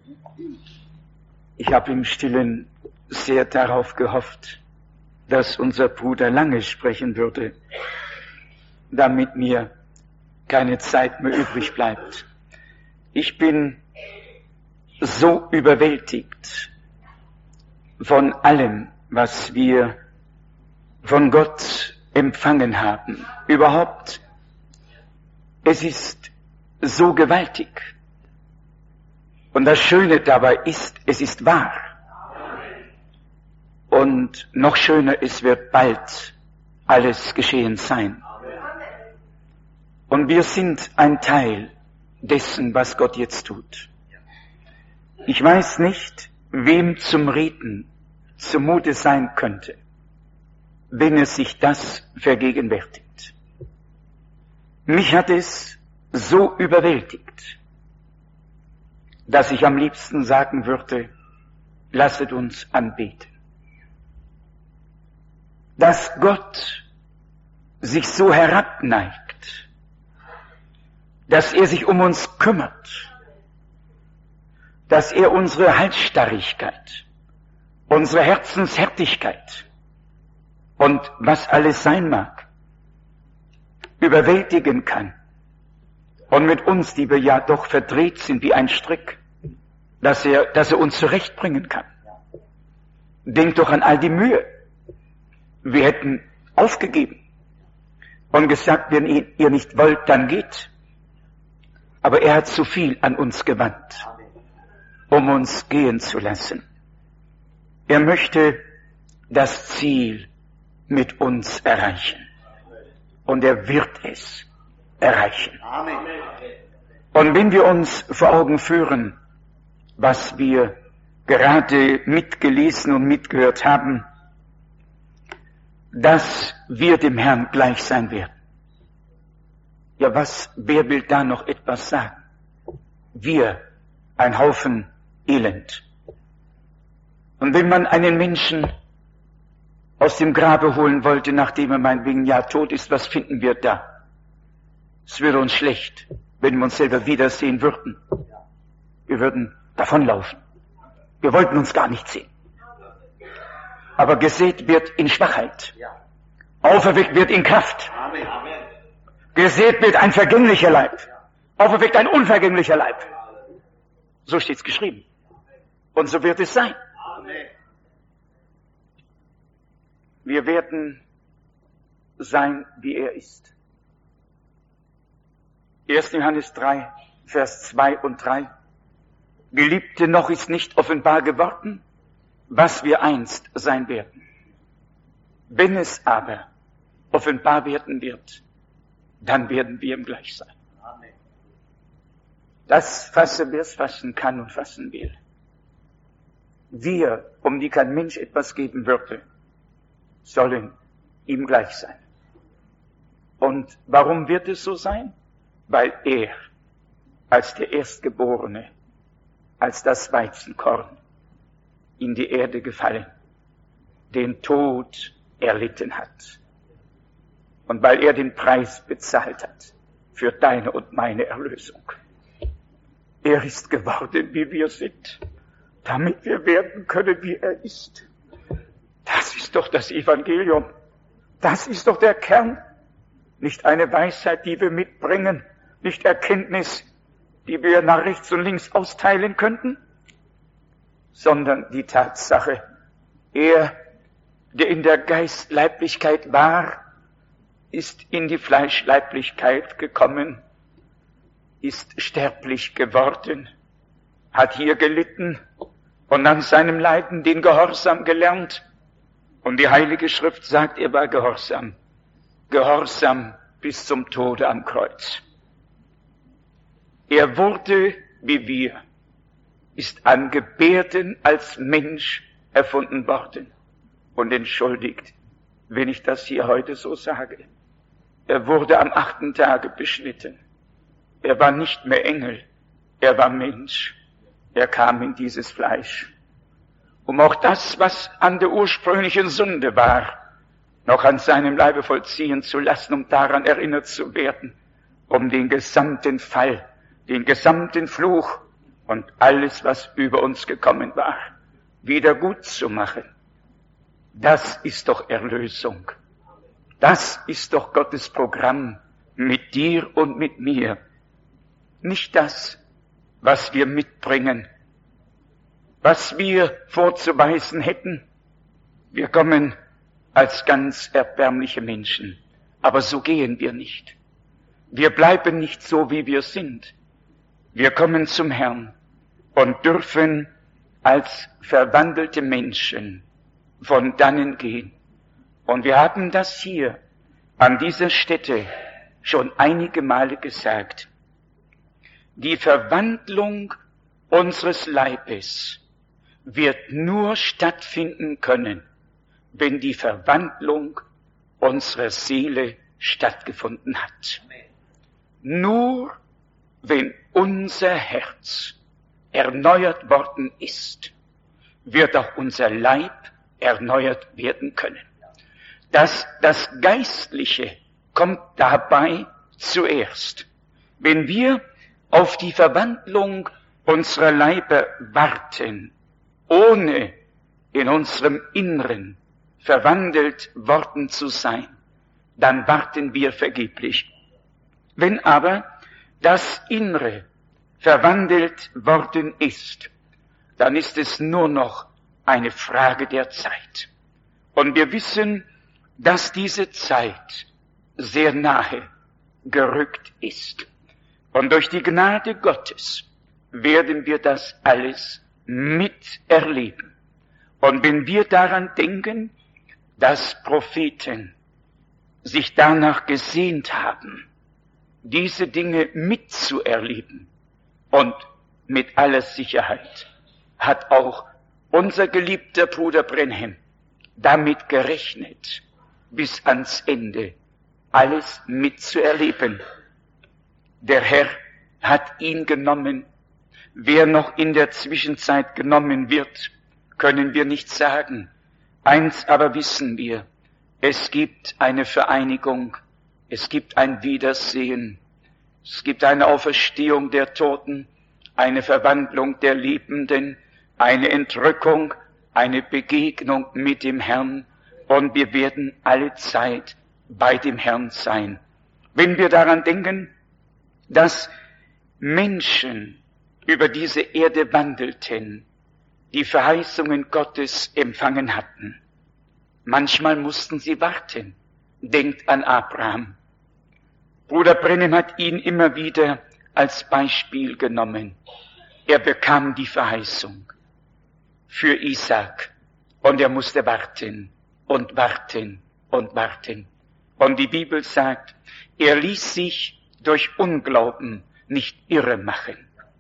Ich habe im Stillen sehr darauf gehofft, dass unser Bruder Lange sprechen würde, damit mir keine Zeit mehr übrig bleibt. Ich bin so überwältigt von allem, was wir von Gott empfangen haben. Überhaupt, es ist so gewaltig. Und das Schöne dabei ist, es ist wahr. Und noch schöner, es wird bald alles geschehen sein. Und wir sind ein Teil dessen, was Gott jetzt tut. Ich weiß nicht, wem zum Reden zumute sein könnte, wenn er sich das vergegenwärtigt. Mich hat es so überwältigt, dass ich am liebsten sagen würde, lasset uns anbeten. Dass Gott sich so herabneigt, dass er sich um uns kümmert, dass er unsere Halsstarrigkeit, unsere Herzenshärtigkeit und was alles sein mag, überwältigen kann. Und mit uns, die wir ja doch verdreht sind wie ein Strick, dass er uns zurechtbringen kann. Denkt doch an all die Mühe. Wir hätten aufgegeben und gesagt, wenn ihr nicht wollt, dann geht. Aber er hat zu viel an uns gewandt, um uns gehen zu lassen. Er möchte das Ziel mit uns erreichen. Und er wird es erreichen. Und wenn wir uns vor Augen führen, was wir gerade mitgelesen und mitgehört haben, dass wir dem Herrn gleich sein werden. Ja, wer will da noch etwas sagen? Wir, ein Haufen Elend. Und wenn man einen Menschen aus dem Grabe holen wollte, nachdem er meinetwegen ja tot ist, was finden wir da? Es würde uns schlecht, wenn wir uns selber wiedersehen würden. Wir würden davonlaufen. Wir wollten uns gar nicht sehen. Aber gesät wird in Schwachheit. Auferweckt wird in Kraft. Gesät wird ein vergänglicher Leib. Auferweckt ein unvergänglicher Leib. So steht's geschrieben. Und so wird es sein. Wir werden sein, wie er ist. 1. Johannes 3, Vers 2 und 3. Geliebte, noch ist nicht offenbar geworden, was wir einst sein werden. Wenn es aber offenbar werden wird, dann werden wir ihm gleich sein. Das fasse, wer es fassen kann und fassen will. Wir, um die kein Mensch etwas geben würde, sollen ihm gleich sein. Und warum wird es so sein? Weil er als der Erstgeborene, als das Weizenkorn in die Erde gefallen, den Tod erlitten hat. Und weil er den Preis bezahlt hat für deine und meine Erlösung. Er ist geworden, wie wir sind, damit wir werden können, wie er ist. Das ist doch das Evangelium. Das ist doch der Kern. Nicht eine Weisheit, die wir mitbringen, nicht Erkenntnis, die wir nach rechts und links austeilen könnten, sondern die Tatsache, er, der in der Geistleiblichkeit war, ist in die Fleischleiblichkeit gekommen, ist sterblich geworden, hat hier gelitten und an seinem Leiden den Gehorsam gelernt. Und die Heilige Schrift sagt, er war gehorsam. Gehorsam bis zum Tode am Kreuz. Er wurde, wie wir, ist an Gebärden als Mensch erfunden worden. Und entschuldigt, wenn ich das hier heute so sage. Er wurde am 8. Tage beschnitten. Er war nicht mehr Engel, er war Mensch. Er kam in dieses Fleisch, um auch das, was an der ursprünglichen Sünde war, noch an seinem Leibe vollziehen zu lassen, um daran erinnert zu werden, um den gesamten Fall, den gesamten Fluch und alles, was über uns gekommen war, wieder gut zu machen. Das ist doch Erlösung. Das ist doch Gottes Programm mit dir und mit mir. Nicht das, was wir mitbringen, was wir vorzuweisen hätten. Wir kommen als ganz erbärmliche Menschen, aber so gehen wir nicht. Wir bleiben nicht so, wie wir sind. Wir kommen zum Herrn und dürfen als verwandelte Menschen von dannen gehen. Und wir haben das hier an dieser Stätte schon einige Male gesagt. Die Verwandlung unseres Leibes wird nur stattfinden können, wenn die Verwandlung unserer Seele stattgefunden hat. Nur wenn unser Herz erneuert worden ist, wird auch unser Leib erneuert werden können. Das Geistliche kommt dabei zuerst. Wenn wir auf die Verwandlung unserer Leiber warten, ohne in unserem Inneren verwandelt worden zu sein, dann warten wir vergeblich. Wenn aber das Innere verwandelt worden ist, dann ist es nur noch eine Frage der Zeit. Und wir wissen, dass diese Zeit sehr nahe gerückt ist. Und durch die Gnade Gottes werden wir das alles miterleben. Und wenn wir daran denken, dass Propheten sich danach gesehnt haben, diese Dinge mitzuerleben, und mit aller Sicherheit hat auch unser geliebter Bruder Branham damit gerechnet, bis ans Ende alles mitzuerleben. Der Herr hat ihn genommen. Wer noch in der Zwischenzeit genommen wird, können wir nicht sagen. Eins aber wissen wir, es gibt eine Vereinigung, es gibt ein Wiedersehen, es gibt eine Auferstehung der Toten, eine Verwandlung der Liebenden, eine Entrückung, eine Begegnung mit dem Herrn, und wir werden alle Zeit bei dem Herrn sein. Wenn wir daran denken, dass Menschen über diese Erde wandelten, die Verheißungen Gottes empfangen hatten, manchmal mussten sie warten. Denkt an Abraham. Bruder Branham hat ihn immer wieder als Beispiel genommen. Er bekam die Verheißung für Isaak und er musste warten und warten und warten. Und die Bibel sagt, er ließ sich durch Unglauben nicht irre machen,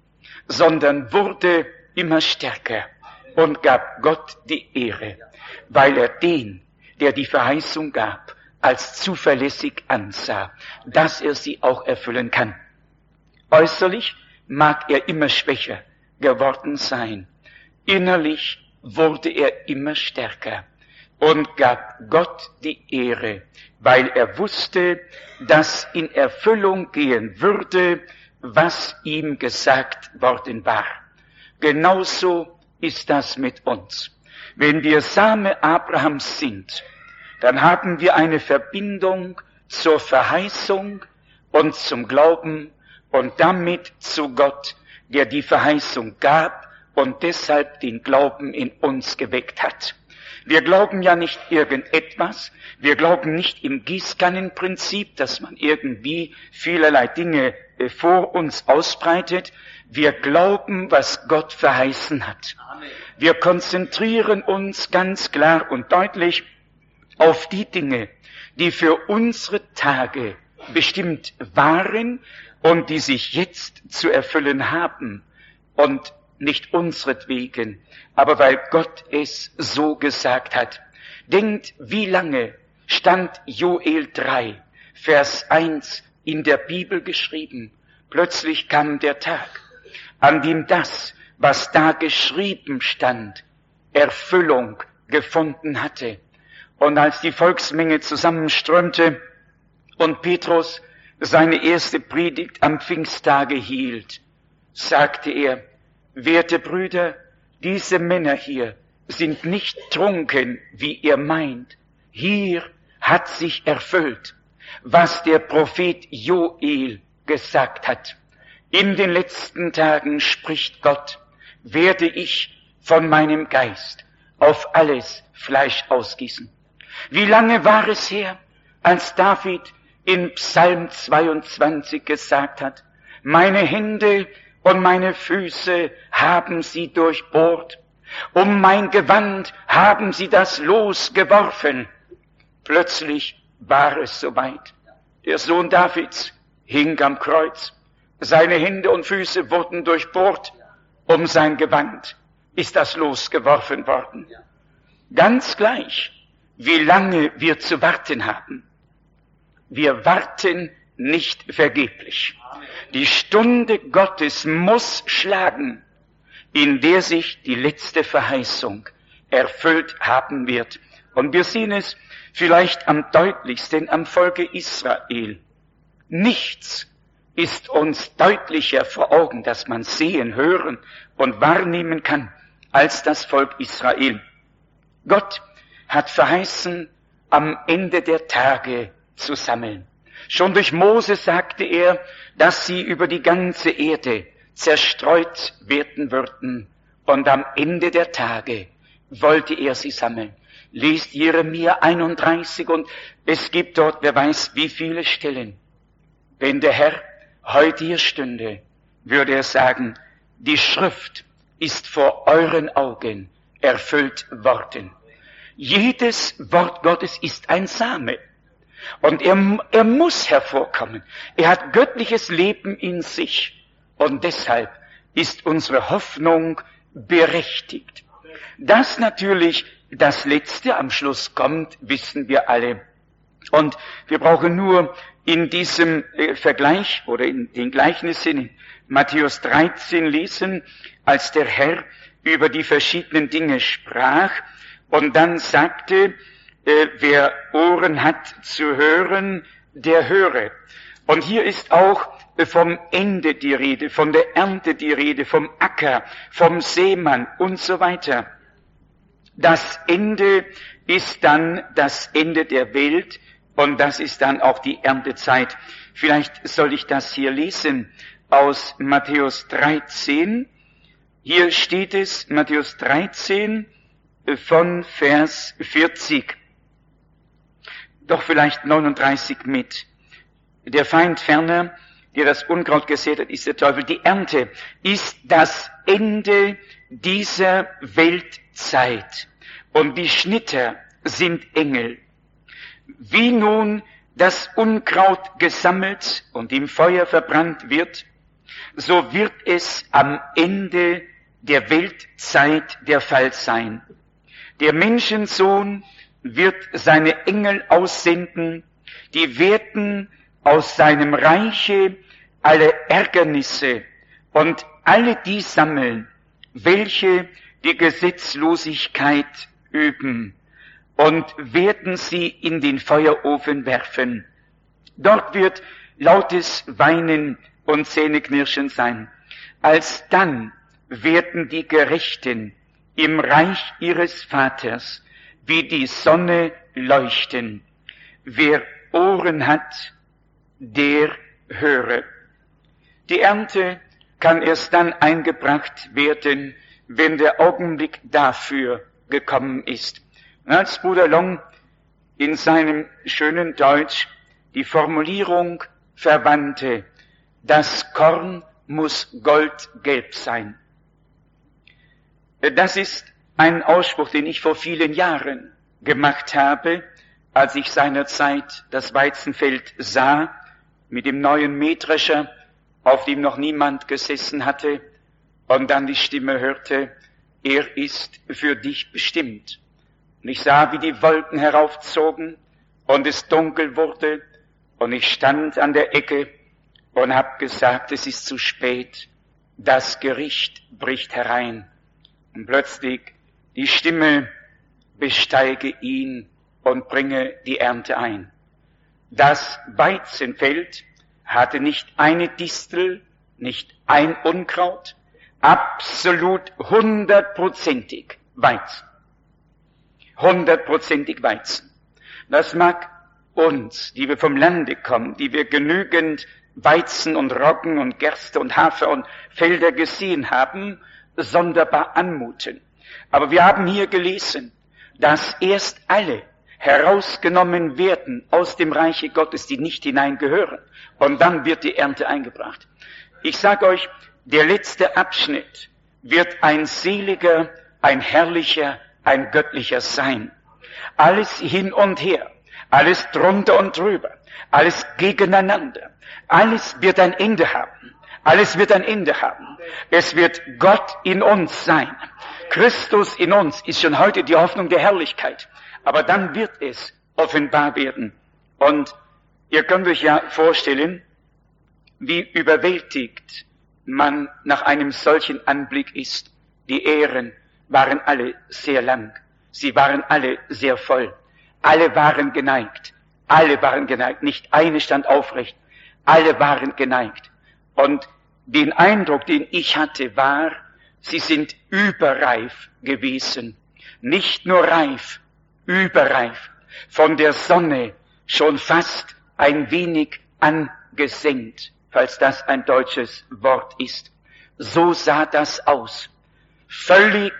sondern wurde immer stärker und gab Gott die Ehre, weil er den, der die Verheißung gab, als zuverlässig ansah, dass er sie auch erfüllen kann. Äußerlich mag er immer schwächer geworden sein. Innerlich wurde er immer stärker und gab Gott die Ehre, weil er wusste, dass in Erfüllung gehen würde, was ihm gesagt worden war. Genauso ist das mit uns. Wenn wir Same Abrahams sind, dann haben wir eine Verbindung zur Verheißung und zum Glauben und damit zu Gott, der die Verheißung gab und deshalb den Glauben in uns geweckt hat. Wir glauben ja nicht irgendetwas, wir glauben nicht im Gießkannenprinzip, dass man irgendwie vielerlei Dinge vor uns ausbreitet. Wir glauben, was Gott verheißen hat. Wir konzentrieren uns ganz klar und deutlich auf die Dinge, die für unsere Tage bestimmt waren und die sich jetzt zu erfüllen haben. Und nicht unsretwegen, aber weil Gott es so gesagt hat. Denkt, wie lange stand Joel 3, Vers 1 in der Bibel geschrieben. Plötzlich kam der Tag, an dem das, was da geschrieben stand, Erfüllung gefunden hatte. Und als die Volksmenge zusammenströmte und Petrus seine erste Predigt am Pfingsttage hielt, sagte er, werte Brüder, diese Männer hier sind nicht trunken, wie ihr meint. Hier hat sich erfüllt, was der Prophet Joel gesagt hat. In den letzten Tagen spricht Gott, werde ich von meinem Geist auf alles Fleisch ausgießen. Wie lange war es her, als David in Psalm 22 gesagt hat, meine Hände und meine Füße haben sie durchbohrt, um mein Gewand haben sie das Los geworfen. Plötzlich war es soweit. Der Sohn Davids hing am Kreuz. Seine Hände und Füße wurden durchbohrt, um sein Gewand ist das Los geworfen worden. Ganz gleich, wie lange wir zu warten haben. Wir warten nicht vergeblich. Die Stunde Gottes muss schlagen, in der sich die letzte Verheißung erfüllt haben wird. Und wir sehen es vielleicht am deutlichsten am Volke Israel. Nichts ist uns deutlicher vor Augen, dass man sehen, hören und wahrnehmen kann, als das Volk Israel. Gott hat verheißen, am Ende der Tage zu sammeln. Schon durch Mose sagte er, dass sie über die ganze Erde zerstreut werden würden. Und am Ende der Tage wollte er sie sammeln. Liest Jeremia 31 und es gibt dort, wer weiß, wie viele Stellen. Wenn der Herr heute hier stünde, würde er sagen, die Schrift ist vor euren Augen erfüllt worden. Jedes Wort Gottes ist ein Same. Und er muss hervorkommen. Er hat göttliches Leben in sich. Und deshalb ist unsere Hoffnung berechtigt. Dass natürlich das Letzte am Schluss kommt, wissen wir alle. Und wir brauchen nur in diesem Vergleich oder in den Gleichnissen in Matthäus 13 lesen, als der Herr über die verschiedenen Dinge sprach und dann sagte, wer Ohren hat zu hören, der höre. Und hier ist auch vom Ende die Rede, von der Ernte die Rede, vom Acker, vom Seemann und so weiter. Das Ende ist dann das Ende der Welt und das ist dann auch die Erntezeit. Vielleicht soll ich das hier lesen aus Matthäus 13. Hier steht es, Matthäus 13 von Vers 40. Doch vielleicht 39 mit. Der Feind ferner, der das Unkraut gesät hat, ist der Teufel. Die Ernte ist das Ende dieser Weltzeit. Und die Schnitter sind Engel. Wie nun das Unkraut gesammelt und im Feuer verbrannt wird, so wird es am Ende der Weltzeit der Fall sein. Der Menschensohn wird seine Engel aussenden, die werden aus seinem Reiche alle Ärgernisse und alle die sammeln, welche die Gesetzlosigkeit üben, und werden sie in den Feuerofen werfen. Dort wird lautes Weinen und Zähneknirschen sein. Alsdann werden die Gerechten im Reich ihres Vaters wie die Sonne leuchten. Wer Ohren hat, der höre. Die Ernte kann erst dann eingebracht werden, wenn der Augenblick dafür gekommen ist. Und als Bruder Long in seinem schönen Deutsch die Formulierung verwandte, das Korn muss goldgelb sein. Das ist ein Ausspruch, den ich vor vielen Jahren gemacht habe, als ich seinerzeit das Weizenfeld sah, mit dem neuen Mähdrescher, auf dem noch niemand gesessen hatte, und dann die Stimme hörte, er ist für dich bestimmt. Und ich sah, wie die Wolken heraufzogen und es dunkel wurde, und ich stand an der Ecke und hab gesagt, es ist zu spät, das Gericht bricht herein. Und plötzlich die Stimme, besteige ihn und bringe die Ernte ein. Das Weizenfeld hatte nicht eine Distel, nicht ein Unkraut, absolut 100%ig Weizen. 100%ig Weizen. Das mag uns, die wir vom Lande kommen, die wir genügend Weizen und Roggen und Gerste und Hafer und Felder gesehen haben, sonderbar anmuten. Aber wir haben hier gelesen, dass erst alle herausgenommen werden aus dem Reiche Gottes, die nicht hineingehören. Und dann wird die Ernte eingebracht. Ich sage euch, der letzte Abschnitt wird ein seliger, ein herrlicher, ein göttlicher sein. Alles hin und her, alles drunter und drüber, alles gegeneinander, alles wird ein Ende haben. Alles wird ein Ende haben. Es wird Gott in uns sein. Christus in uns ist schon heute die Hoffnung der Herrlichkeit. Aber dann wird es offenbar werden. Und ihr könnt euch ja vorstellen, wie überwältigt man nach einem solchen Anblick ist. Die Ähren waren alle sehr lang. Sie waren alle sehr voll. Alle waren geneigt. Alle waren geneigt. Nicht eine stand aufrecht. Alle waren geneigt. Und den Eindruck, den ich hatte, war, sie sind überreif gewesen. Nicht nur reif, überreif. Von der Sonne schon fast ein wenig angesenkt, falls das ein deutsches Wort ist. So sah das aus. Völlig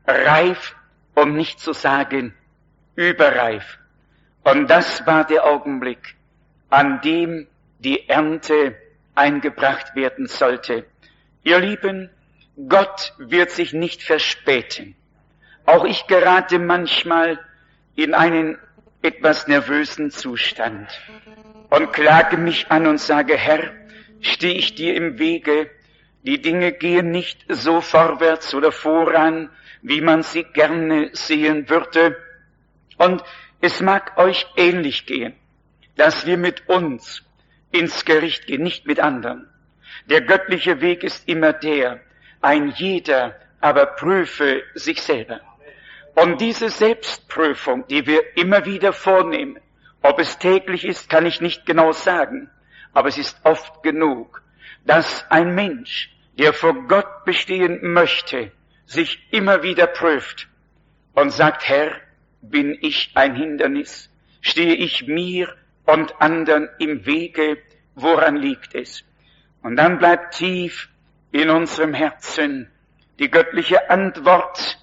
reif, um nicht zu sagen überreif. Und das war der Augenblick, an dem die Ernte eingebracht werden sollte. Ihr Lieben, Gott wird sich nicht verspäten. Auch ich gerate manchmal in einen etwas nervösen Zustand und klage mich an und sage, Herr, stehe ich dir im Wege? Die Dinge gehen nicht so vorwärts oder voran, wie man sie gerne sehen würde. Und es mag euch ähnlich gehen, dass wir mit uns ins Gericht gehen, nicht mit anderen. Der göttliche Weg ist immer der, ein jeder aber prüfe sich selber. Und diese Selbstprüfung, die wir immer wieder vornehmen, ob es täglich ist, kann ich nicht genau sagen, aber es ist oft genug, dass ein Mensch, der vor Gott bestehen möchte, sich immer wieder prüft und sagt, Herr, bin ich ein Hindernis? Stehe ich mir und anderen im Wege? Woran liegt es? Und dann bleibt tief in unserem Herzen die göttliche Antwort,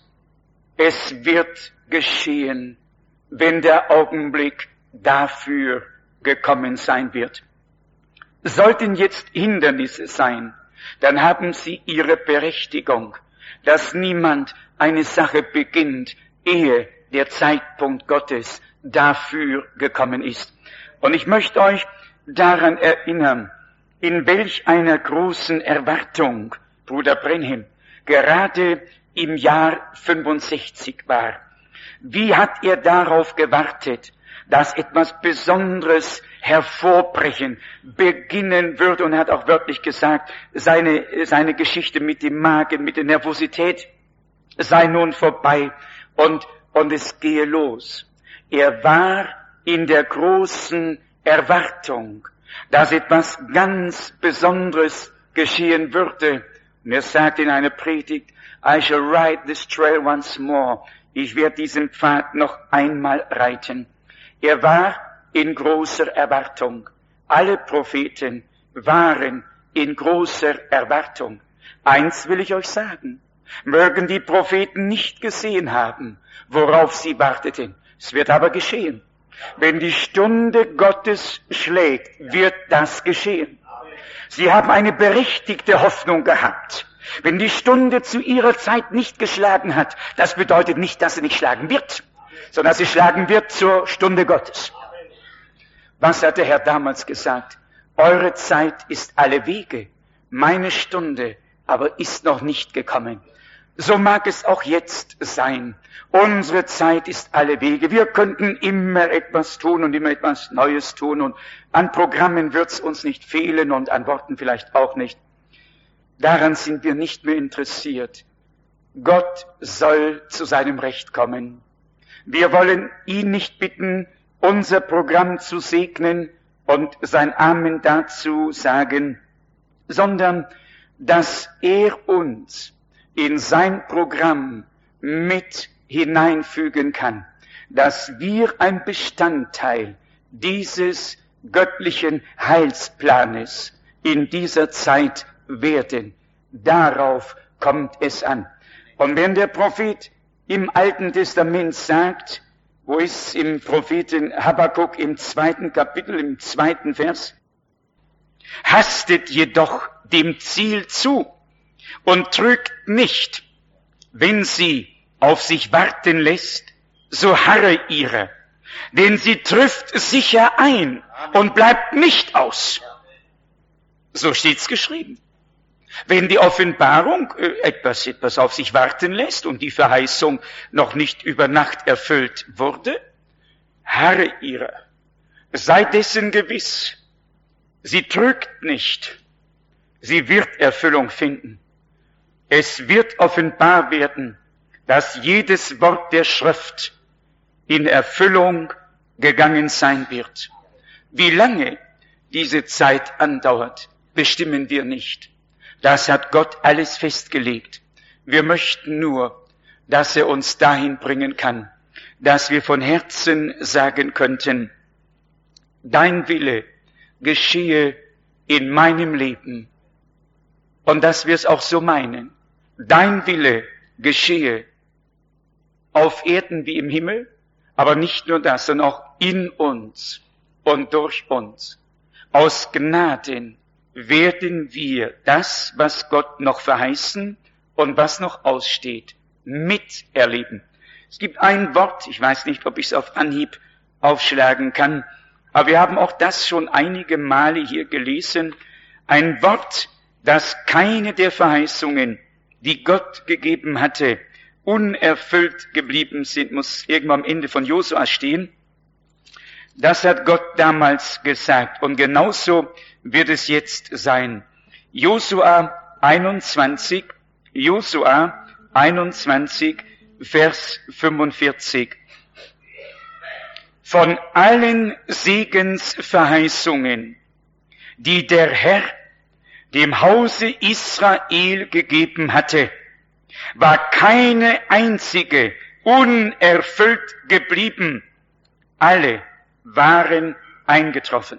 es wird geschehen, wenn der Augenblick dafür gekommen sein wird. Sollten jetzt Hindernisse sein, dann haben sie ihre Berechtigung, dass niemand eine Sache beginnt, ehe der Zeitpunkt Gottes dafür gekommen ist. Und ich möchte euch daran erinnern, in welch einer großen Erwartung Bruder Brenhem gerade im Jahr 65 war. Wie hat er darauf gewartet, dass etwas Besonderes hervorbrechen, beginnen würde, und er hat auch wörtlich gesagt, seine Geschichte mit dem Magen, mit der Nervosität sei nun vorbei und es gehe los. Er war in der großen Erwartung, dass etwas ganz Besonderes geschehen würde. Und er sagt in einer Predigt, I shall ride this trail once more. Ich werde diesen Pfad noch einmal reiten. Er war in großer Erwartung. Alle Propheten waren in großer Erwartung. Eins will ich euch sagen. Mögen die Propheten nicht gesehen haben, worauf sie warteten. Es wird aber geschehen. Wenn die Stunde Gottes schlägt, wird das geschehen. Sie haben eine berechtigte Hoffnung gehabt. Wenn die Stunde zu ihrer Zeit nicht geschlagen hat, das bedeutet nicht, dass sie nicht schlagen wird, sondern dass sie schlagen wird zur Stunde Gottes. Was hat der Herr damals gesagt? Eure Zeit ist alle Wege, meine Stunde aber ist noch nicht gekommen. So mag es auch jetzt sein. Unsere Zeit ist alle Wege. Wir könnten immer etwas tun und immer etwas Neues tun, und an Programmen wird's uns nicht fehlen und an Worten vielleicht auch nicht. Daran sind wir nicht mehr interessiert. Gott soll zu seinem Recht kommen. Wir wollen ihn nicht bitten, unser Programm zu segnen und sein Amen dazu sagen, sondern dass er uns in sein Programm mit hineinfügen kann, dass wir ein Bestandteil dieses göttlichen Heilsplanes in dieser Zeit werden. Darauf kommt es an. Und wenn der Prophet im Alten Testament sagt, wo ist im Propheten Habakuk im 2. Kapitel, im 2. Vers, hastet jedoch dem Ziel zu und trügt nicht, wenn sie auf sich warten lässt, so harre ihrer, denn sie trifft sicher ein und bleibt nicht aus. So steht's geschrieben. Wenn die Offenbarung etwas auf sich warten lässt und die Verheißung noch nicht über Nacht erfüllt wurde, harre ihrer, sei dessen gewiss, sie trügt nicht, sie wird Erfüllung finden. Es wird offenbar werden, dass jedes Wort der Schrift in Erfüllung gegangen sein wird. Wie lange diese Zeit andauert, bestimmen wir nicht. Das hat Gott alles festgelegt. Wir möchten nur, dass er uns dahin bringen kann, dass wir von Herzen sagen könnten, dein Wille geschehe in meinem Leben. Und dass wir es auch so meinen. Dein Wille geschehe auf Erden wie im Himmel, aber nicht nur das, sondern auch in uns und durch uns. Aus Gnaden werden wir das, was Gott noch verheißen und was noch aussteht, miterleben. Es gibt ein Wort, ich weiß nicht, ob ich es auf Anhieb aufschlagen kann, aber wir haben auch das schon einige Male hier gelesen, ein Wort, das keine der Verheißungen, die Gott gegeben hatte, unerfüllt geblieben sind, muss irgendwo am Ende von Josua stehen. Das hat Gott damals gesagt und genauso wird es jetzt sein. Josua 21, Vers 45. Von allen Segensverheißungen, die der Herr dem Hause Israel gegeben hatte, war keine einzige unerfüllt geblieben. Alle waren eingetroffen.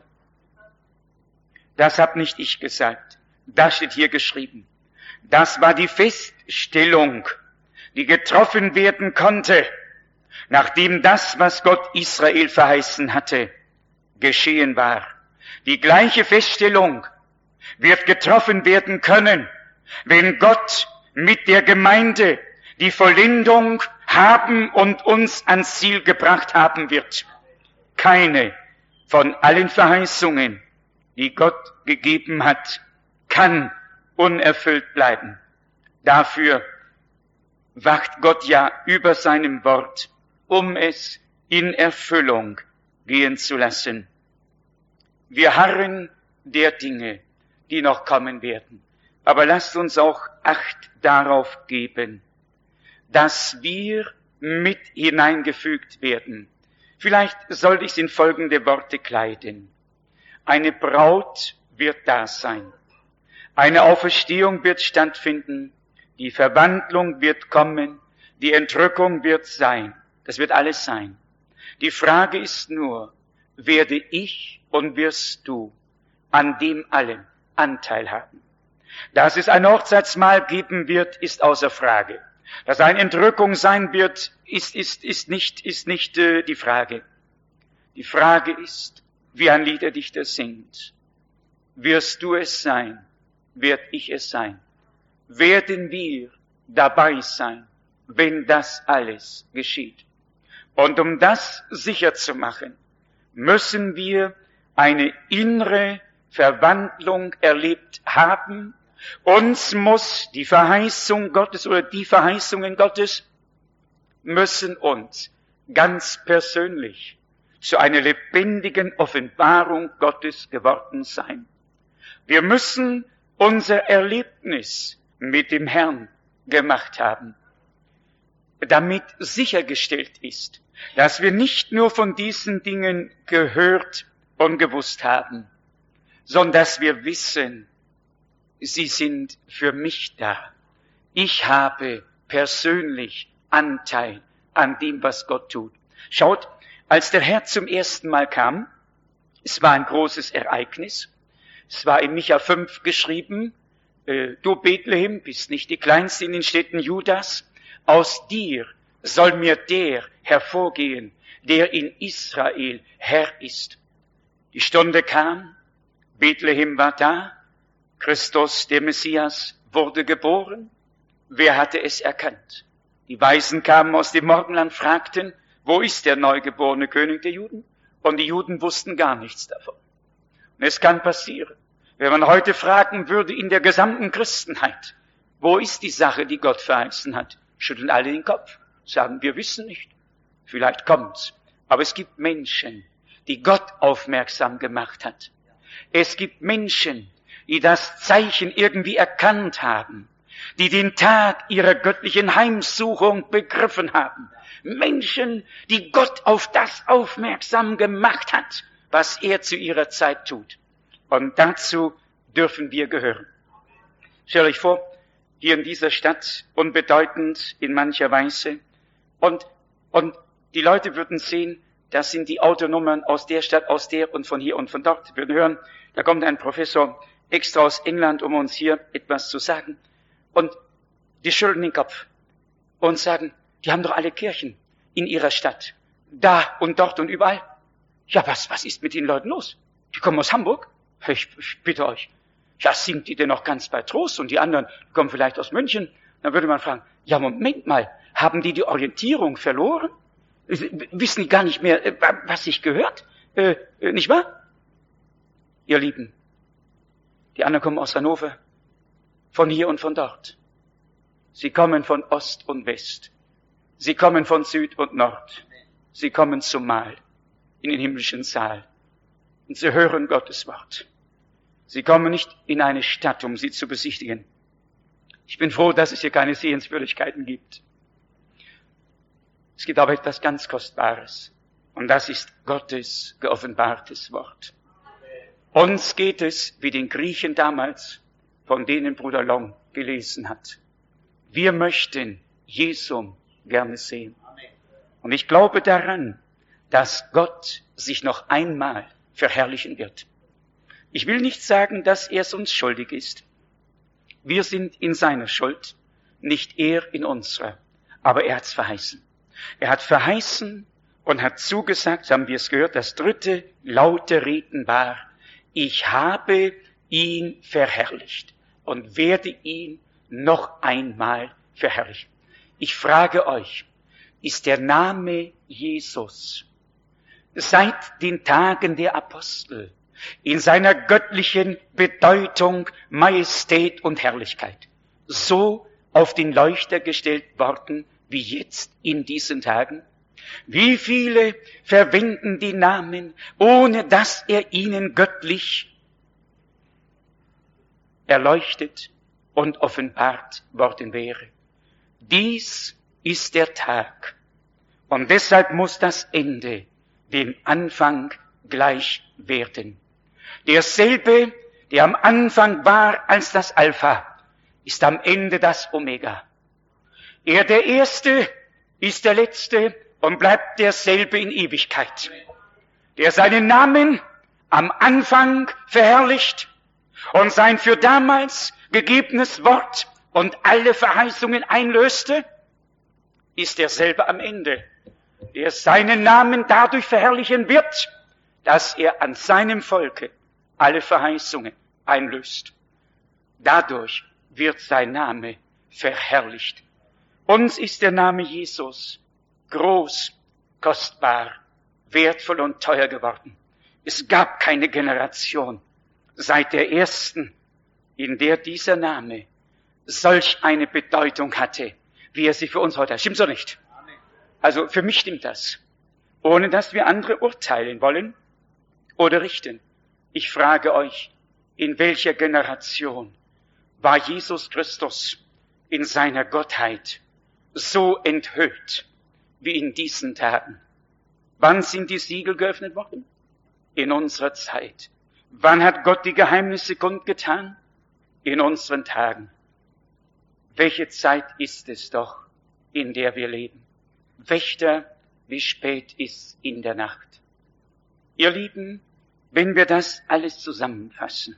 Das habe nicht ich gesagt. Das steht hier geschrieben. Das war die Feststellung, die getroffen werden konnte, nachdem das, was Gott Israel verheißen hatte, geschehen war. Die gleiche Feststellung wird getroffen werden können, wenn Gott mit der Gemeinde die Vollendung haben und uns ans Ziel gebracht haben wird. Keine von allen Verheißungen, die Gott gegeben hat, kann unerfüllt bleiben. Dafür wacht Gott ja über seinem Wort, um es in Erfüllung gehen zu lassen. Wir harren der Dinge, die noch kommen werden. Aber lasst uns auch Acht darauf geben, dass wir mit hineingefügt werden. Vielleicht sollte ich es in folgende Worte kleiden. Eine Braut wird da sein. Eine Auferstehung wird stattfinden. Die Verwandlung wird kommen. Die Entrückung wird sein. Das wird alles sein. Die Frage ist nur, werde ich und wirst du an dem allen Anteil haben? Dass es ein Hochzeitsmahl geben wird, ist außer Frage. Dass eine Entrückung sein wird, ist nicht die Frage. Die Frage ist, wie ein Liederdichter singt. Wirst du es sein? Werd ich es sein? Werden wir dabei sein, wenn das alles geschieht? Und um das sicher zu machen, müssen wir eine innere Verwandlung erlebt haben. Uns muss die Verheißung Gottes oder die Verheißungen Gottes müssen uns ganz persönlich zu einer lebendigen Offenbarung Gottes geworden sein. Wir müssen unser Erlebnis mit dem Herrn gemacht haben, damit sichergestellt ist, dass wir nicht nur von diesen Dingen gehört und gewusst haben, sondern dass wir wissen, sie sind für mich da. Ich habe persönlich Anteil an dem, was Gott tut. Schaut, als der Herr zum ersten Mal kam, es war ein großes Ereignis. Es war in Micha 5 geschrieben, du Bethlehem bist nicht die kleinste in den Städten Judas. Aus dir soll mir der hervorgehen, der in Israel Herr ist. Die Stunde kam, Bethlehem war da, Christus, der Messias, wurde geboren. Wer hatte es erkannt? Die Weisen kamen aus dem Morgenland, fragten, wo ist der neugeborene König der Juden? Und die Juden wussten gar nichts davon. Und es kann passieren, wenn man heute fragen würde in der gesamten Christenheit, wo ist die Sache, die Gott verheißen hat, schütteln alle den Kopf, sagen, wir wissen nicht. Vielleicht kommt's. Aber es gibt Menschen, die Gott aufmerksam gemacht hat. Es gibt Menschen, die das Zeichen irgendwie erkannt haben, die den Tag ihrer göttlichen Heimsuchung begriffen haben. Menschen, die Gott auf das aufmerksam gemacht hat, was er zu ihrer Zeit tut. Und dazu dürfen wir gehören. Stellt euch vor, hier in dieser Stadt, unbedeutend in mancher Weise, und die Leute würden sehen, das sind die Autonummern aus der Stadt, aus der und von hier und von dort. Wir würden hören, da kommt ein Professor extra aus England, um uns hier etwas zu sagen. Und die schütteln den Kopf und sagen, die haben doch alle Kirchen in ihrer Stadt. Da und dort und überall. Ja, was ist mit den Leuten los? Die kommen aus Hamburg. Ich bitte euch. Ja, sind die denn noch ganz bei Trost? Und die anderen kommen vielleicht aus München. Dann würde man fragen, ja, Moment mal, haben die Orientierung verloren? Wissen die gar nicht mehr, was sich gehört? Nicht wahr? Ihr Lieben, die anderen kommen aus Hannover, von hier und von dort. Sie kommen von Ost und West. Sie kommen von Süd und Nord. Sie kommen zum Mahl in den himmlischen Saal. Und sie hören Gottes Wort. Sie kommen nicht in eine Stadt, um sie zu besichtigen. Ich bin froh, dass es hier keine Sehenswürdigkeiten gibt. Es gibt aber etwas ganz Kostbares. Und das ist Gottes geoffenbartes Wort. Uns geht es wie den Griechen damals, von denen Bruder Long gelesen hat. Wir möchten Jesum gerne sehen. Und ich glaube daran, dass Gott sich noch einmal verherrlichen wird. Ich will nicht sagen, dass er es uns schuldig ist. Wir sind in seiner Schuld, nicht er in unserer. Aber er hat's verheißen. Er hat verheißen und hat zugesagt, haben wir es gehört, das dritte laute Reden war, ich habe ihn verherrlicht und werde ihn noch einmal verherrlichen. Ich frage euch, ist der Name Jesus seit den Tagen der Apostel in seiner göttlichen Bedeutung, Majestät und Herrlichkeit so auf den Leuchter gestellt worden wie jetzt in diesen Tagen? Wie viele verwenden die Namen, ohne dass er ihnen göttlich erleuchtet und offenbart worden wäre? Dies ist der Tag. Und deshalb muss das Ende dem Anfang gleich werden. Derselbe, der am Anfang war als das Alpha, ist am Ende das Omega. Er, der Erste, ist der Letzte und bleibt derselbe in Ewigkeit. Der seinen Namen am Anfang verherrlicht und sein für damals gegebenes Wort und alle Verheißungen einlöste, ist derselbe am Ende, der seinen Namen dadurch verherrlichen wird, dass er an seinem Volke alle Verheißungen einlöst. Dadurch wird sein Name verherrlicht. Uns ist der Name Jesus groß, kostbar, wertvoll und teuer geworden. Es gab keine Generation seit der ersten, in der dieser Name solch eine Bedeutung hatte, wie er sie für uns heute hat. Stimmt's doch nicht? Also für mich stimmt das. Ohne dass wir andere urteilen wollen oder richten. Ich frage euch, in welcher Generation war Jesus Christus in seiner Gottheit so enthüllt wie in diesen Tagen? Wann sind die Siegel geöffnet worden? In unserer Zeit. Wann hat Gott die Geheimnisse kundgetan? in unseren Tagen. Welche Zeit ist es doch, in der wir leben? Wächter, wie spät ist's in der Nacht? Ihr Lieben, wenn wir das alles zusammenfassen,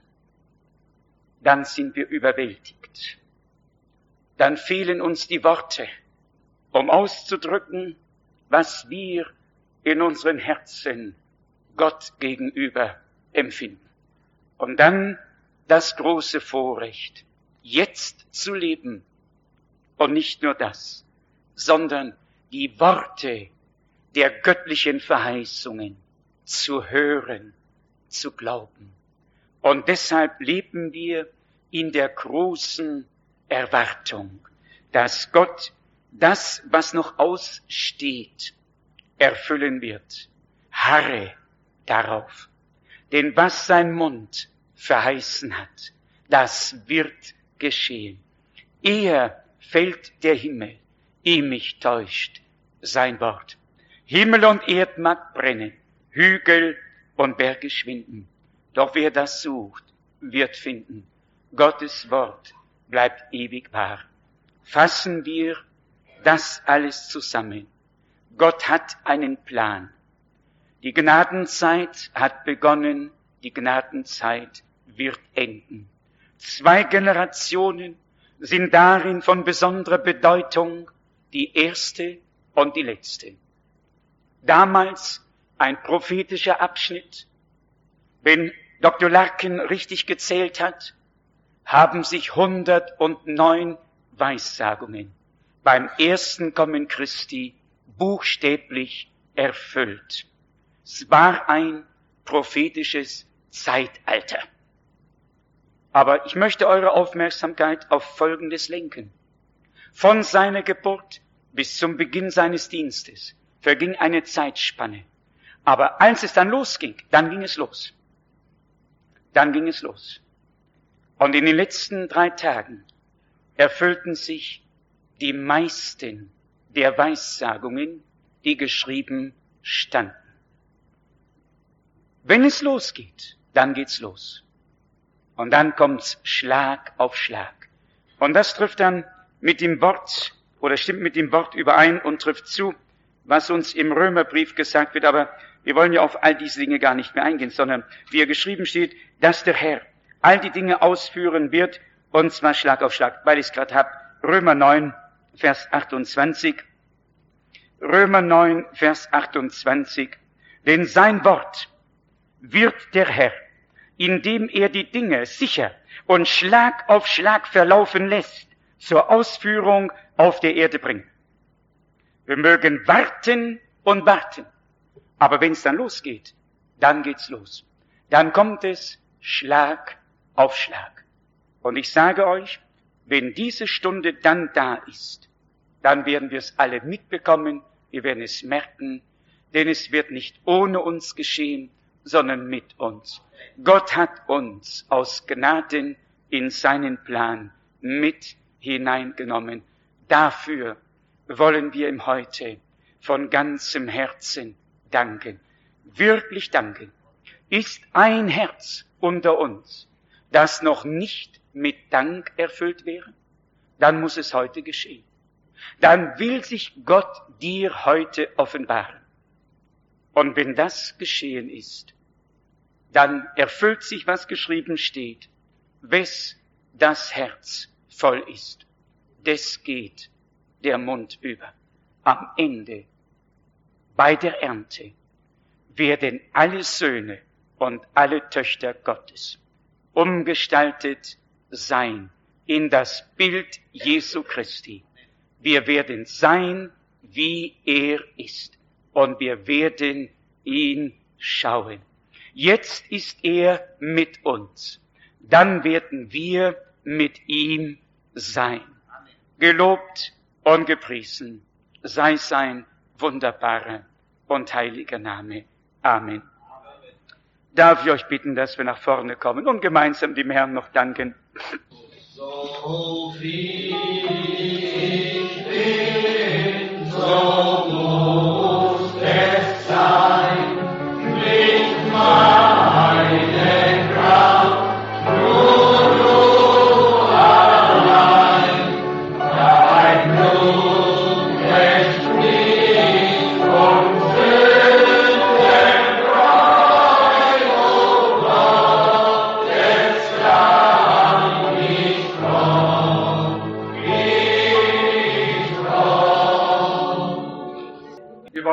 dann sind wir überwältigt. Dann fehlen uns die Worte, um auszudrücken, was wir in unseren Herzen Gott gegenüber empfinden. Und dann das große Vorrecht, jetzt zu leben. Und nicht nur das, sondern die Worte der göttlichen Verheißungen zu hören, zu glauben. Und deshalb leben wir in der großen Erwartung, dass Gott das, was noch aussteht, erfüllen wird. Harre darauf. Denn was sein Mund verheißen hat, das wird geschehen. Eher fällt der Himmel, ehe mich täuscht sein Wort. Himmel und Erd mag brennen, Hügel und Berge schwinden. Doch wer das sucht, wird finden. Gottes Wort bleibt ewig wahr. Fassen wir das alles zusammen. Gott hat einen Plan. Die Gnadenzeit hat begonnen, die Gnadenzeit wird enden. 2 Generationen sind darin von besonderer Bedeutung, die erste und die letzte. Damals ein prophetischer Abschnitt. Wenn Dr. Larkin richtig gezählt hat, haben sich 109 Weissagungen beim ersten Kommen Christi buchstäblich erfüllt. Es war ein prophetisches Zeitalter. Aber ich möchte eure Aufmerksamkeit auf Folgendes lenken. Von seiner Geburt bis zum Beginn seines Dienstes verging eine Zeitspanne. Aber als es dann losging, dann ging es los. Dann ging es los. Und in den letzten 3 Tagen erfüllten sich die meisten der Weissagungen, die geschrieben standen. Wenn es losgeht, dann geht's los. Und dann kommt's Schlag auf Schlag. Und das trifft dann mit dem Wort, oder stimmt mit dem Wort überein und trifft zu, was uns im Römerbrief gesagt wird. Aber wir wollen ja auf all diese Dinge gar nicht mehr eingehen, sondern wie hier geschrieben steht, dass der Herr all die Dinge ausführen wird, und zwar Schlag auf Schlag, weil ich es gerade habe. Römer 9, Vers 28. Römer 9, Vers 28. Denn sein Wort wird der Herr, indem er die Dinge sicher und Schlag auf Schlag verlaufen lässt, zur Ausführung auf der Erde bringen. Wir mögen warten und warten, aber wenn es dann losgeht, dann geht's los. Dann kommt es Schlag auf Schlag. Und ich sage euch, wenn diese Stunde dann da ist, dann werden wir es alle mitbekommen, wir werden es merken, denn es wird nicht ohne uns geschehen, sondern mit uns. Gott hat uns aus Gnaden in seinen Plan mit hineingenommen. Dafür wollen wir ihm heute von ganzem Herzen danken. Wirklich danken. Ist ein Herz unter uns, das noch nicht mit Dank erfüllt wäre? Dann muss es heute geschehen. Dann will sich Gott dir heute offenbaren. Und wenn das geschehen ist, dann erfüllt sich, was geschrieben steht. Wes das Herz voll ist, des geht der Mund über. Am Ende, bei der Ernte, werden alle Söhne und alle Töchter Gottes umgestaltet sein in das Bild Jesu Christi. Wir werden sein, wie er ist, und wir werden ihn schauen. Jetzt ist er mit uns. Dann werden wir mit ihm sein. Gelobt und gepriesen sei sein wunderbarer und heiliger Name. Amen. Darf ich euch bitten, dass wir nach vorne kommen und gemeinsam dem Herrn noch danken. So viel ich bin, so muss es sein, nicht meine Kraft, nur du.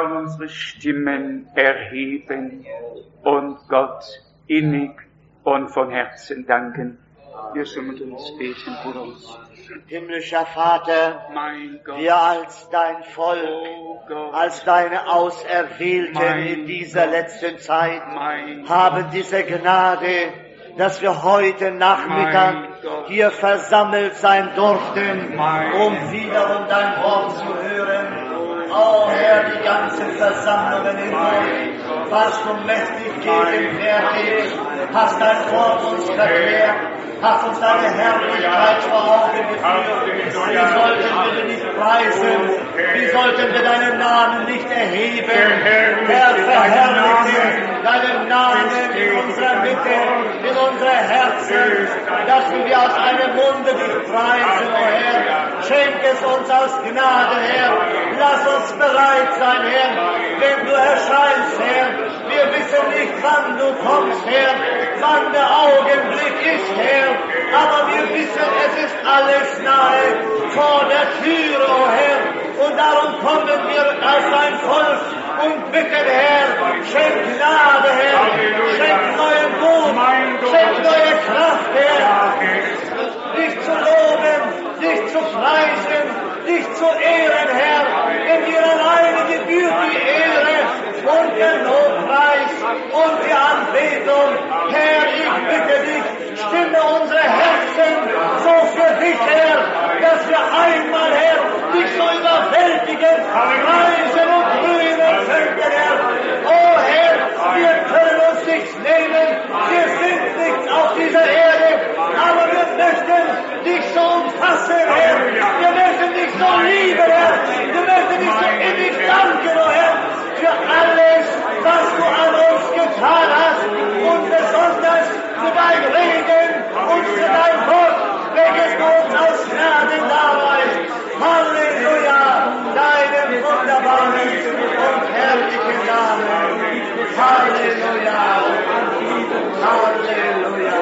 wollen unsere Stimmen erheben und Gott innig und von Herzen danken. Wir sollen mit uns beten vor uns. Himmlischer Vater, Mein Gott, wir als dein Volk, oh Gott, als deine Auserwählten Mein in dieser Gott, letzten Zeit, mein haben diese Gnade, dass wir heute Nachmittag Mein Gott, hier versammelt sein durften, Mein um wiederum dein Wort zu hören. Oh Herr, die ganzen Versammlungen in euch, warst du mächtig gegenwärtig, hast dein Wort uns verklärt, hast uns deine Herrlichkeit vor Augen geführt. Wie sollten wir dich preisen? Wie sollten wir deinen Namen nicht erheben? Herr, verherrliche deinen Namen in unserer Mitte, in unsere Herzen, dass wir aus einem Munde dich preisen, o Herr. Schenk es uns aus Gnade, Herr. Lass uns bereit sein, Herr, wenn du erscheinst, Herr. Wir wissen nicht, wann du kommst, Herr, wann der Augenblick ist, Herr. Aber wir wissen, es ist alles nahe vor der Tür, o Herr. Und darum kommen wir als dein Volk und bitten, Herr, schenk Gnade, Herr, schenk neuen Mut, schenk neue Kraft, Herr, dich zu loben, dich zu preisen, dich zu ehren, Herr, denn dir alleine gebührt die Ehre und der Lobpreis und die Anbetung. Herr, ich bitte dich, stimme unsere Herzen so für dich, Herr, dass wir einmal, Herr, dich so überwältigen, preisen und rühmen könnten, Herr. Oh Herr, wir können uns nichts nehmen, wir sind nichts auf dieser Erde, aber wir möchten dich so umfassen, Herr. Wir möchten dich so lieben, Herr. Wir möchten dich so innig danken, oh Herr, für alles, was du an uns getan hast und besonders für dein Reden und für dein Wort, welches du uns aus Gnaden darreichst. Halleluja, deinem wunderbaren und herrlichen Namen. Halleluja, Halleluja,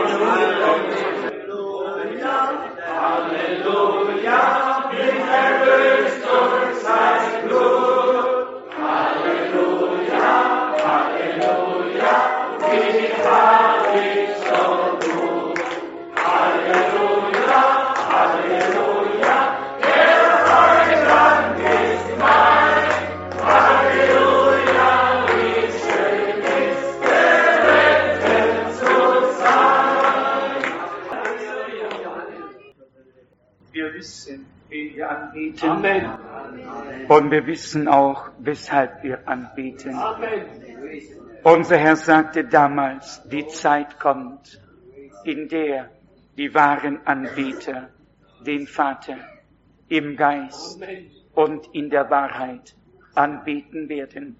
Halleluja, in erlöst uns sein Blut. Halleluja, Halleluja, wie herrlich so gut. Halleluja, Halleluja, der Heiland ist mein. Halleluja, wie schön ist, gerettet zu sein. wir wissen, wen wir anbeten. Amen. Und wir wissen auch, weshalb wir anbeten. Amen. Unser Herr sagte damals, die Zeit kommt, in der die wahren Anbeter den Vater im Geist und in der Wahrheit anbeten werden.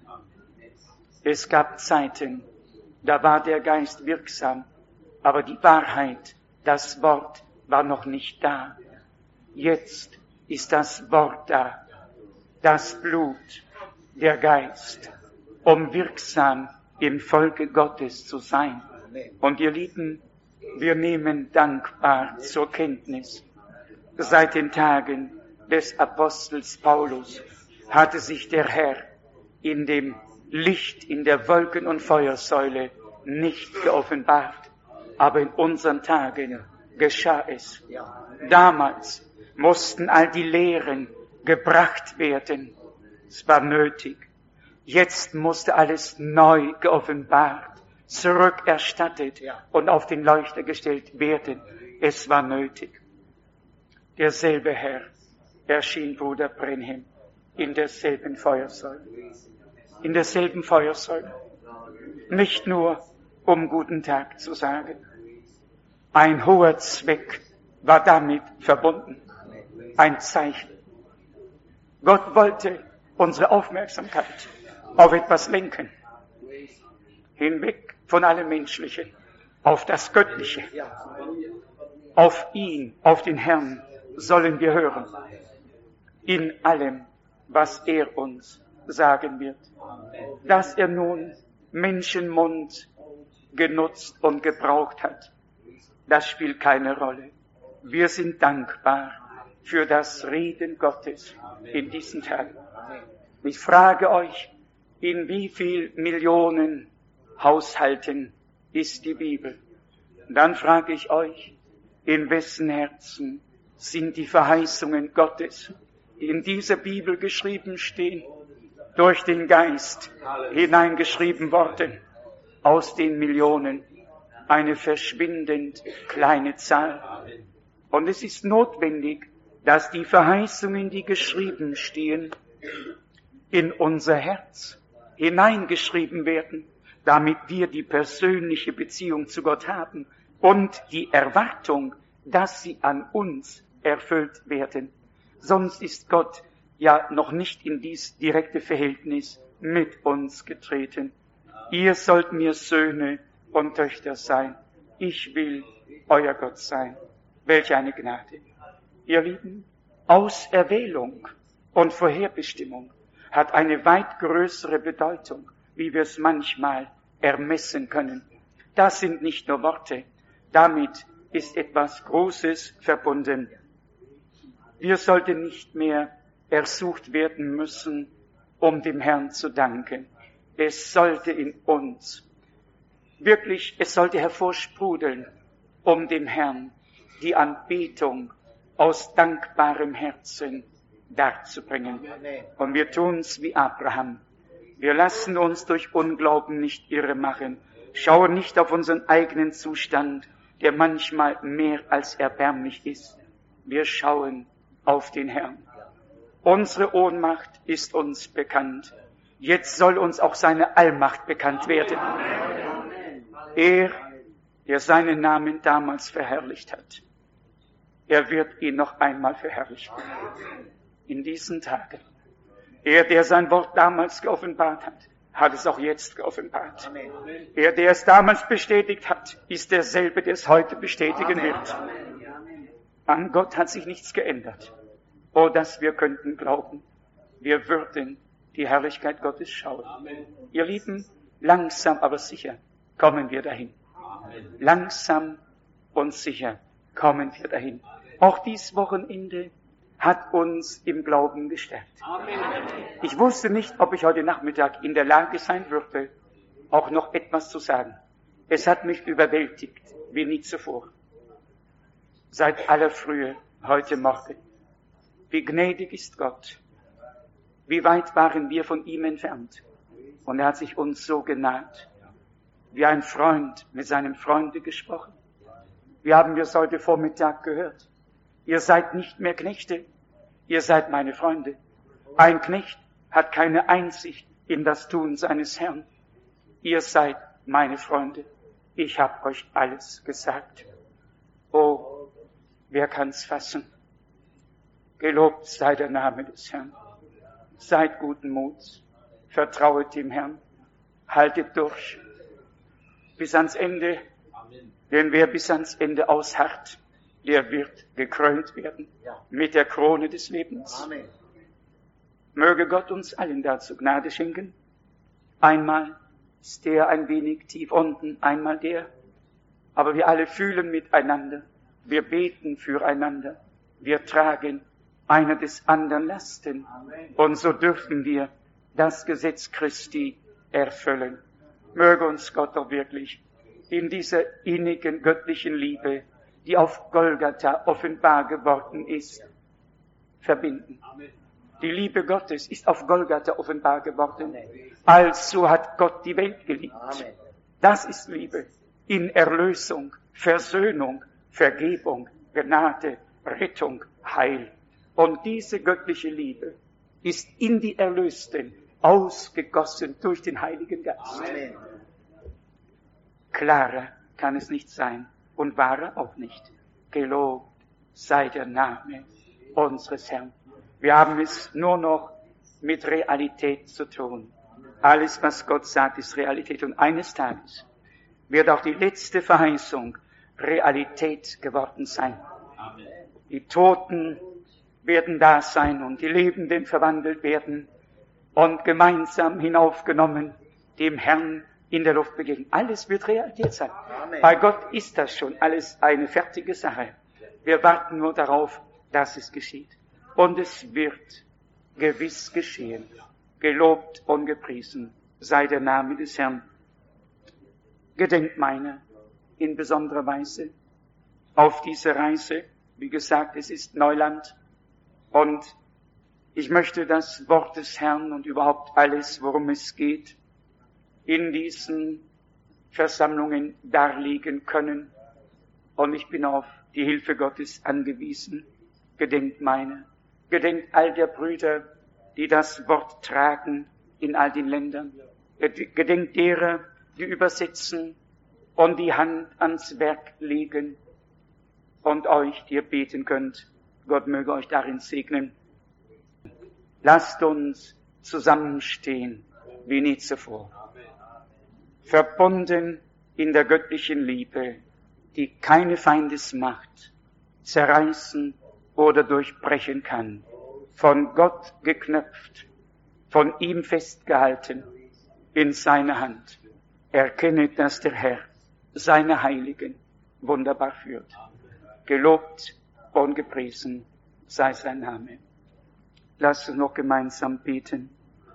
Es gab Zeiten, da war der Geist wirksam, aber die Wahrheit, das Wort war noch nicht da. Jetzt ist das Wort da, das Blut, der Geist, um wirksam im Volke Gottes zu sein. Und ihr Lieben, wir nehmen dankbar zur Kenntnis. Seit den Tagen des Apostels Paulus hatte sich der Herr in dem Licht, in der Wolken- und Feuersäule nicht geoffenbart. Aber in unseren Tagen geschah es. Damals mussten all die Lehren gebracht werden. Es war nötig. Jetzt musste alles neu geoffenbart, zurückerstattet und auf den Leuchter gestellt werden. Es war nötig. Derselbe Herr erschien Bruder Brenhem in derselben Feuersäule. In derselben Feuersäule. Nicht nur, um guten Tag zu sagen. Ein hoher Zweck war damit verbunden. Ein Zeichen. Gott wollte unsere Aufmerksamkeit auf etwas lenken. Hinweg von allem Menschlichen auf das Göttliche. Auf ihn, auf den Herrn sollen wir hören. In allem, was er uns sagen wird. Dass er nun Menschenmund genutzt und gebraucht hat, das spielt keine Rolle. Wir sind dankbar für das Reden Gottes in diesen Tagen. Ich frage euch, in wie viel Millionen Haushalten ist die Bibel? Und dann frage ich euch, in wessen Herzen sind die Verheißungen Gottes, die in dieser Bibel geschrieben stehen, durch den Geist hineingeschrieben worden, aus den Millionen, eine verschwindend kleine Zahl. Und es ist notwendig, dass die Verheißungen, die geschrieben stehen, in unser Herz hineingeschrieben werden, damit wir die persönliche Beziehung zu Gott haben und die Erwartung, dass sie an uns erfüllt werden. Sonst ist Gott ja noch nicht in dies direkte Verhältnis mit uns getreten. Ihr sollt mir Söhne und Töchter sein. Ich will euer Gott sein. Welch eine Gnade. Ihr Lieben, Auserwählung und Vorherbestimmung hat eine weit größere Bedeutung, wie wir es manchmal ermessen können. Das sind nicht nur Worte, damit ist etwas Großes verbunden. Wir sollten nicht mehr ersucht werden müssen, um dem Herrn zu danken. Es sollte in uns wirklich, es sollte hervorsprudeln, um dem Herrn die Anbetung aus dankbarem Herzen darzubringen. Und wir tun's wie Abraham. Wir lassen uns durch Unglauben nicht irre machen, schauen nicht auf unseren eigenen Zustand, der manchmal mehr als erbärmlich ist. Wir schauen auf den Herrn. Unsere Ohnmacht ist uns bekannt. Jetzt soll uns auch seine Allmacht bekannt werden. Er, der seinen Namen damals verherrlicht hat, er wird ihn noch einmal verherrlichen. In diesen Tagen. Er, der sein Wort damals geoffenbart hat, hat es auch jetzt geoffenbart. Er, der es damals bestätigt hat, ist derselbe, der es heute bestätigen wird. An Gott hat sich nichts geändert. Oh, dass wir könnten glauben, wir würden die Herrlichkeit Gottes schauen. Ihr Lieben, langsam aber sicher kommen wir dahin. Langsam und sicher kommen wir dahin. Auch dies Wochenende hat uns im Glauben gestärkt. Ich wusste nicht, ob ich heute Nachmittag in der Lage sein würde, auch noch etwas zu sagen. Es hat mich überwältigt, wie nie zuvor. Seit aller Frühe, heute Morgen. Wie gnädig ist Gott. Wie weit waren wir von ihm entfernt. Und er hat sich uns so genaht. Wie ein Freund mit seinem Freunde gesprochen. Wie haben wir es heute Vormittag gehört? Ihr seid nicht mehr Knechte, ihr seid meine Freunde. Ein Knecht hat keine Einsicht in das Tun seines Herrn. Ihr seid meine Freunde. Ich habe euch alles gesagt. Oh, wer kann's fassen? Gelobt sei der Name des Herrn. Seid guten Muts, vertrauet dem Herrn, haltet durch bis ans Ende, denn wer bis ans Ende ausharrt, der wird gekrönt werden mit der Krone des Lebens. Amen. Möge Gott uns allen dazu Gnade schenken. Einmal ist der ein wenig tief unten, einmal der. Aber wir alle fühlen miteinander. Wir beten füreinander. Wir tragen einer des anderen Lasten. Amen. Und so dürfen wir das Gesetz Christi erfüllen. Möge uns Gott doch wirklich in dieser innigen göttlichen Liebe, die auf Golgatha offenbar geworden ist, verbinden. Die Liebe Gottes ist auf Golgatha offenbar geworden. Also hat Gott die Welt geliebt. Das ist Liebe. In Erlösung, Versöhnung, Vergebung, Gnade, Rettung, Heil. Und diese göttliche Liebe ist in die Erlösten ausgegossen durch den Heiligen Geist. Amen. Klarer kann es nicht sein und wahrer auch nicht. Gelobt sei der Name unseres Herrn. Wir haben es nur noch mit Realität zu tun. Alles, was Gott sagt, ist Realität. Und eines Tages wird auch die letzte Verheißung Realität geworden sein. Amen. Die Toten werden da sein und die Lebenden verwandelt werden und gemeinsam hinaufgenommen dem Herrn in der Luft begegnen. Alles wird Realität sein. Amen. Bei Gott ist das schon alles eine fertige Sache. Wir warten nur darauf, dass es geschieht. Und es wird gewiss geschehen. Gelobt und gepriesen sei der Name des Herrn. Gedenkt meiner in besonderer Weise auf diese Reise. Wie gesagt, es ist Neuland und ich möchte das Wort des Herrn und überhaupt alles, worum es geht, in diesen Versammlungen darlegen können. Und ich bin auf die Hilfe Gottes angewiesen. Gedenkt meiner, gedenkt all der Brüder, die das Wort tragen in all den Ländern. Gedenkt derer, die übersetzen und die Hand ans Werk legen. Und euch, die ihr beten könnt, Gott möge euch darin segnen. Lasst uns zusammenstehen wie nie zuvor. Verbunden in der göttlichen Liebe, die keine Feindesmacht zerreißen oder durchbrechen kann. Von Gott geknöpft, von ihm festgehalten in seiner Hand. Erkennet, dass der Herr seine Heiligen wunderbar führt. Gelobt und gepriesen sei sein Name. Lasst uns noch gemeinsam beten.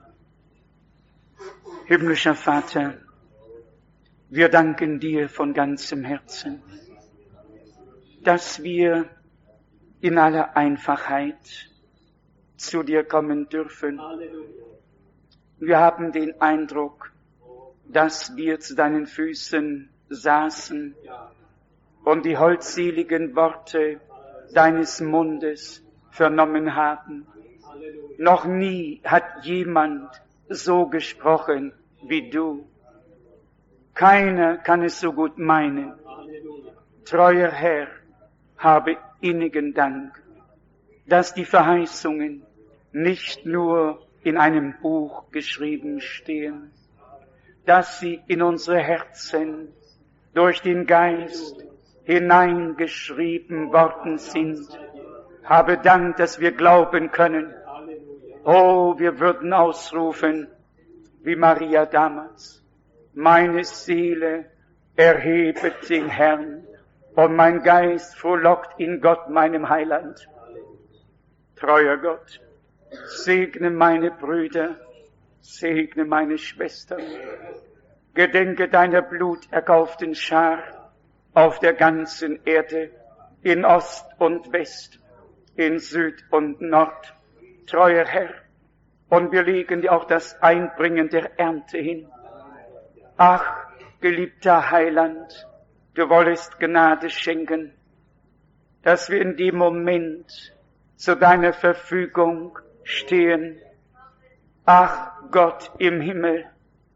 Himmlischer Vater, wir danken dir von ganzem Herzen, dass wir in aller Einfachheit zu dir kommen dürfen. Wir haben den Eindruck, dass wir zu deinen Füßen saßen und die holdseligen Worte deines Mundes vernommen haben. Noch nie hat jemand so gesprochen wie du. Keiner kann es so gut meinen. Treuer Herr, habe innigen Dank, dass die Verheißungen nicht nur in einem Buch geschrieben stehen, dass sie in unsere Herzen durch den Geist hineingeschrieben worden sind. Habe Dank, dass wir glauben können. Oh, wir würden ausrufen, wie Maria damals, meine Seele erhebet den Herrn und mein Geist frohlockt in Gott, meinem Heiland. Treuer Gott, segne meine Brüder, segne meine Schwestern, gedenke deiner bluterkauften Schar auf der ganzen Erde, in Ost und West, in Süd und Nord. Treuer Herr, und wir legen dir auch das Einbringen der Ernte hin. Ach, geliebter Heiland, du wollest Gnade schenken, dass wir in dem Moment zu deiner Verfügung stehen. Ach Gott im Himmel,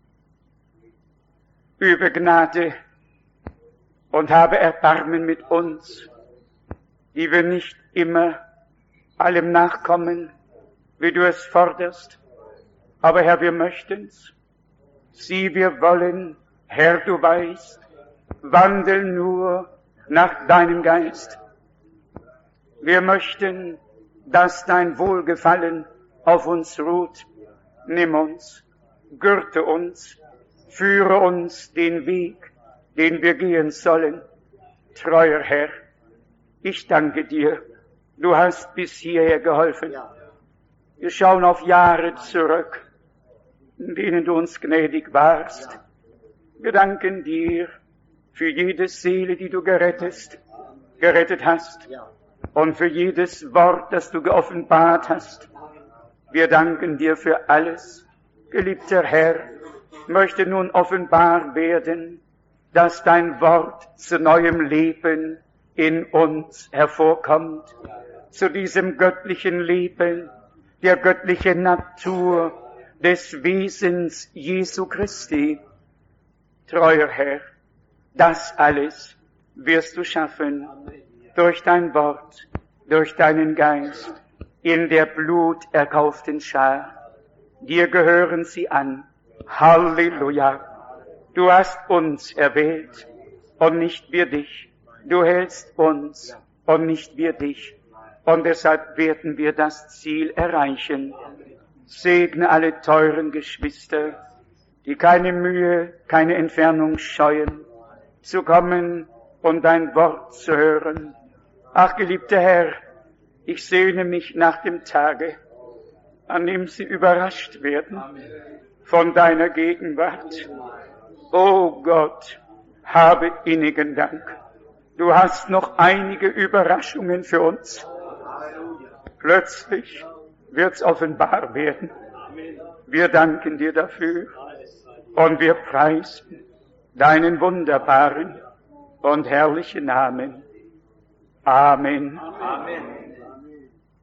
übe Gnade und habe Erbarmen mit uns, die wir nicht immer allem nachkommen, wie du es forderst. Aber Herr, wir möchten's. Sieh, wir wollen, Herr, du weißt, wandel nur nach deinem Geist. Wir möchten, dass dein Wohlgefallen auf uns ruht. Nimm uns, gürte uns, führe uns den Weg, den wir gehen sollen. Treuer Herr, ich danke dir, du hast bis hierher geholfen. Wir schauen auf Jahre zurück, in denen du uns gnädig warst. Wir danken dir für jede Seele, die du gerettet hast, und für jedes Wort, das du geoffenbart hast. Wir danken dir für alles. Geliebter Herr, möchte nun offenbar werden, dass dein Wort zu neuem Leben in uns hervorkommt, zu diesem göttlichen Leben, der göttlichen Natur des Wesens Jesu Christi. Treuer Herr, das alles wirst du schaffen durch dein Wort, durch deinen Geist, in der bluterkauften Schar. Dir gehören sie an. Halleluja! Du hast uns erwählt und nicht wir dich. Du hältst uns und nicht wir dich. Und deshalb werden wir das Ziel erreichen. Segne alle teuren Geschwister, die keine Mühe, keine Entfernung scheuen, zu kommen und dein Wort zu hören. Ach, geliebter Herr, ich sehne mich nach dem Tage, an dem sie überrascht werden von deiner Gegenwart. O Gott, habe innigen Dank. Du hast noch einige Überraschungen für uns. Plötzlich wird's offenbar werden. Wir danken dir dafür und wir preisen deinen wunderbaren und herrlichen Namen. Amen. Amen.